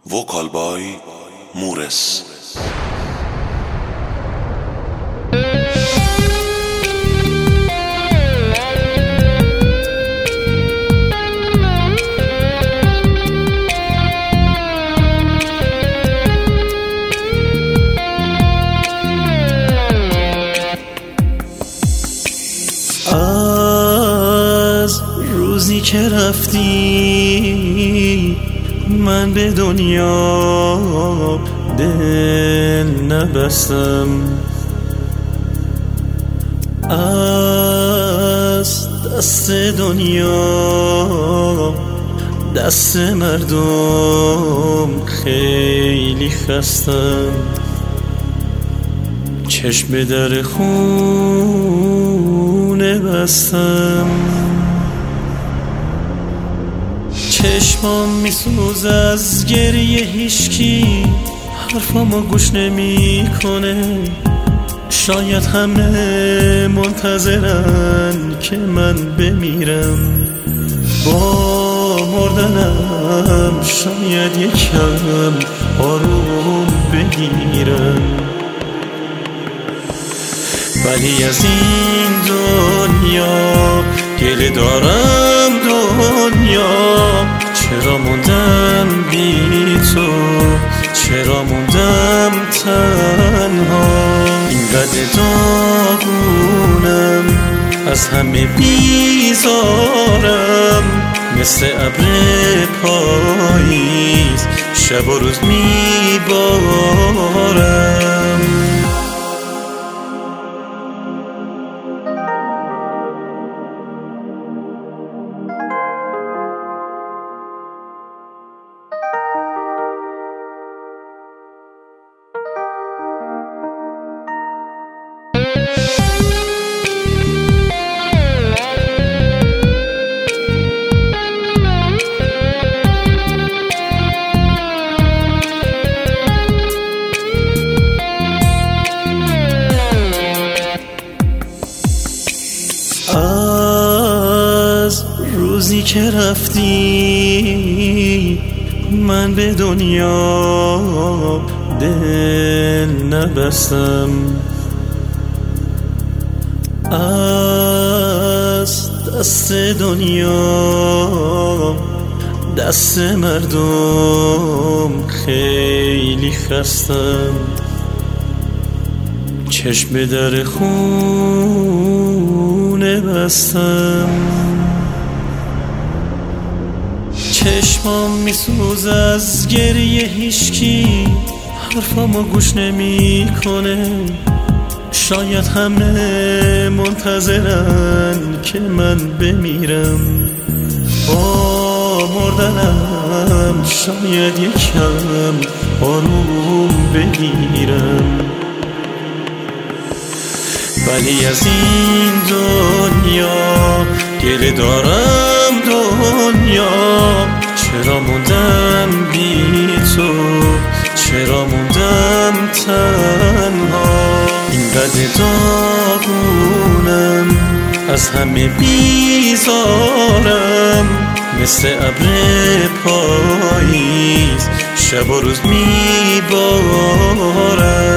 وکال بای مورس. از روزی که رفتی من به دنیا دل نبستم، از دست دنیا دست مردم خیلی خستم. چشم در خونه بستم، چشمام میسوز از گریه، هیچکی حرفامو گوش نمی کنه. شاید همه منتظرن که من بمیرم، با مردنم شاید یکم آروم بگیرم. ولی از این دنیا گله دارم، دنیا چرا موندم بی تو، چرا موندم تنها. اینقدر داغونم، از همه بیزارم، مثل ابر پاییز شب و روز میبارم. از روزی که رفتی من به دنیا دل نبستم، از دست دنیا دست مردم خیلی خستم. چشم در خونه بستم، چشمام میسوز از گریه، هیچکی حرفامو گوش نمی کنه. شاید همه منتظرن که من بمیرم، با مردنم شاید یکم آروم بگیرم. ولی از این دنیا گله دارم، دنیا چرا موندم بی تو، چرا موندم تنها. اینقدر داغونم، از همه بیزارم، مثل ابر پاییز شب و روز میبارم.